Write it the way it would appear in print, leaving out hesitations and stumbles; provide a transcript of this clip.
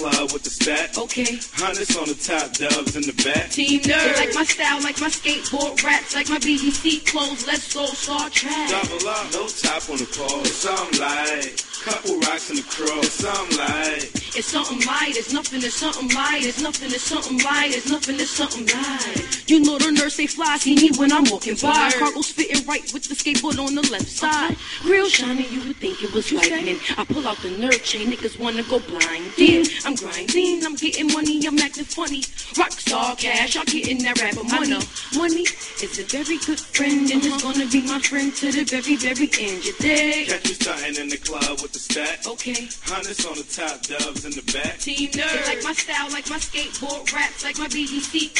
club with the stack. Okay. Hundreds on the top, dubs in the back. Team nerd. Like my style, like my skateboard raps, like my BBC clothes. Let's go Star Trek. Double up, no top on the pole. It's something like couple rocks in the crow. It's something like it's something light. It's nothing. It's something light. It's nothing. It's something light. It's nothing. It's something light. You know the nurse say fly. See me when I'm walking by. Cargo's fitting right with the skateboard on the left side. Real shiny, you would think it was lightning. I pull out the nerve chain, niggas wanna go blind. Yeah, I'm grinding, I'm getting money, I'm acting funny. Rockstar cash, I'm getting that rapper money. Money is a very good friend, and it's gonna be my friend to the very, very end. You dig? catch you starting in the club with the stack. Okay. Hundreds on the top, dubs in the back. Team nerd. Like my style, like my skateboard raps, like my BBC